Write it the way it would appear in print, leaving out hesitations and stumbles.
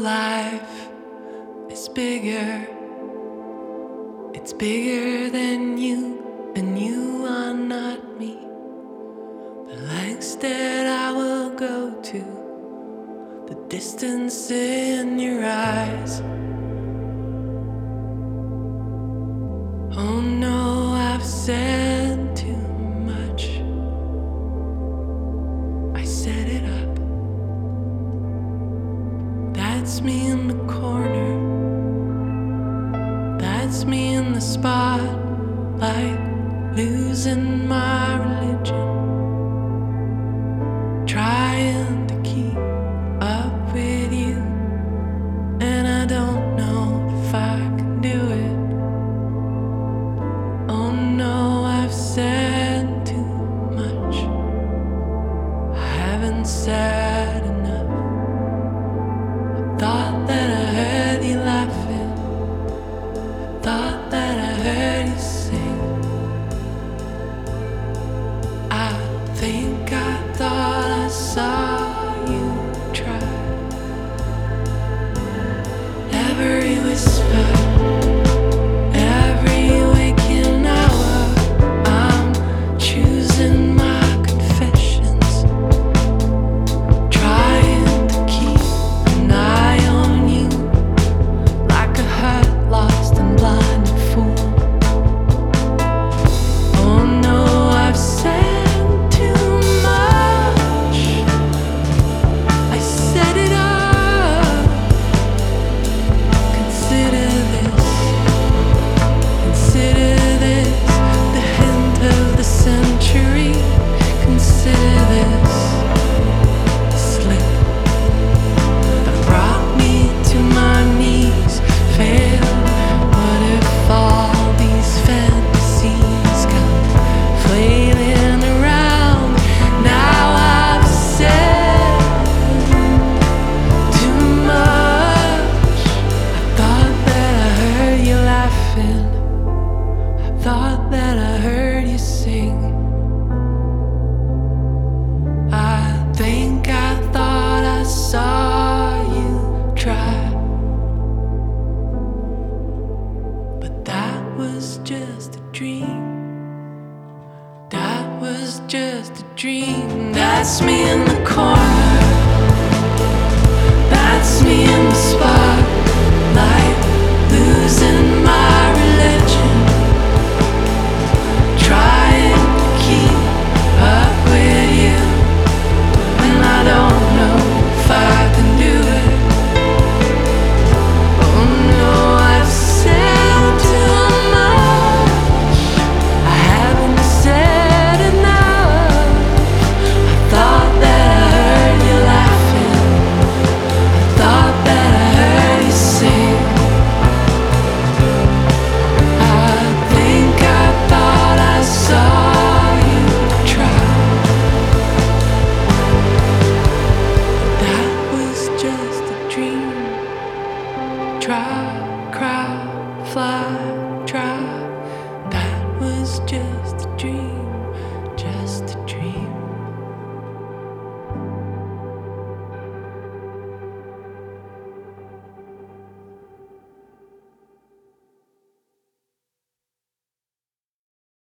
life is bigger. It's bigger than you, and you are not me. The lengths that I will go to, the distance in your eyes. Oh no, I've said too much. I set it up. That's me in the corner.